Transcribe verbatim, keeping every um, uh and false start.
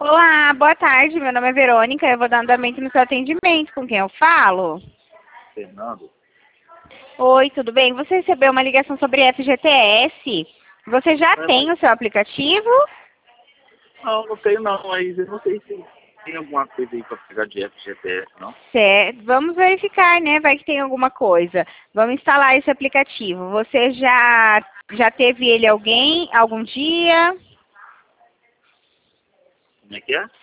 Olá, boa tarde. Meu nome é Verônica. Eu vou dar andamento no seu atendimento. Com quem eu falo? Fernando? Oi, tudo bem? Você recebeu uma ligação sobre F G T S? Você já É, tem mas... o seu aplicativo? Não, não tenho não, mas eu não sei se tem alguma coisa aí pra pegar de F G T S, não. Certo. Vamos verificar, né? Vai que tem alguma coisa. Vamos instalar esse aplicativo. Você já, já teve ele alguém, algum dia? Como é que é?